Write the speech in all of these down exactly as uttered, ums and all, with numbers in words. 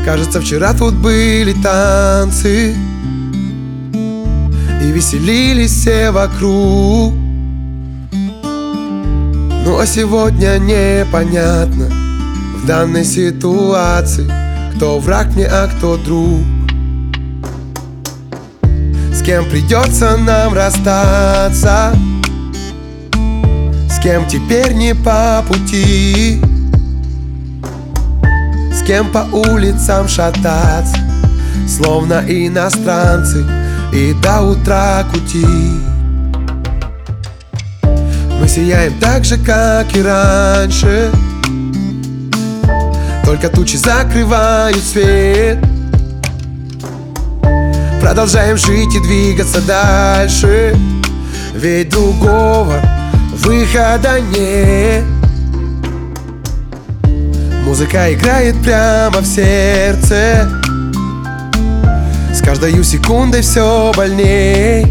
Кажется, вчера тут были танцы, и веселились все вокруг. Ну а сегодня непонятно в данной ситуации, кто враг мне, а кто друг. С кем придется нам расстаться, с кем теперь не по пути, с кем по улицам шататься, словно иностранцы, и до утра кутить. Мы сияем так же, как и раньше, только тучи закрывают свет. Продолжаем жить и двигаться дальше, ведь другого выхода нет. Музыка играет прямо в сердце, с каждой секундой все больней.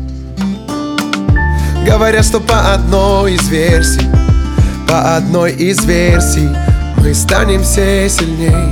Говорят, что по одной из версий, по одной из версий мы станем все сильней.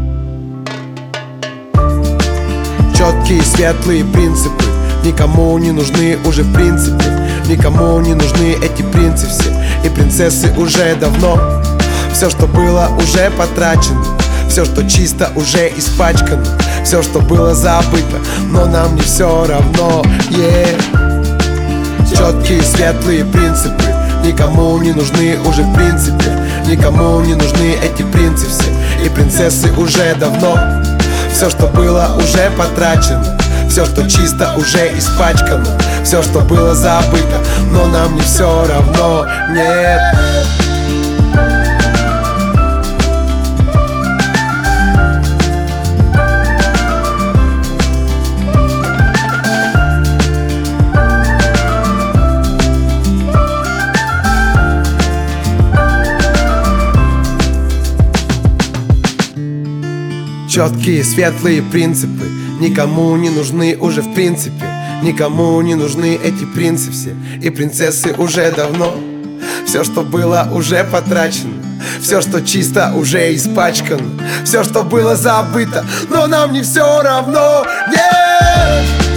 Четкие светлые принципы никому не нужны уже в принципе. Никому не нужны эти принцы все, и принцессы уже давно. Все, что было, уже потрачено, все, что чисто, уже испачкано, все, что было забыто, но нам не все равно, yeah. Четкие светлые принципы никому не нужны уже в принципе. Никому не нужны эти принцы все, и принцессы уже давно. Все, что было, уже потрачено, все, что чисто, уже испачкано, все, что было забыто, но нам не все равно, нет. Четкие светлые принципы никому не нужны уже в принципе. Никому не нужны эти принцы все, и принцессы уже давно. Все, что было, уже потрачено, все, что чисто, уже испачкано, все, что было забыто, но нам не все равно, нет!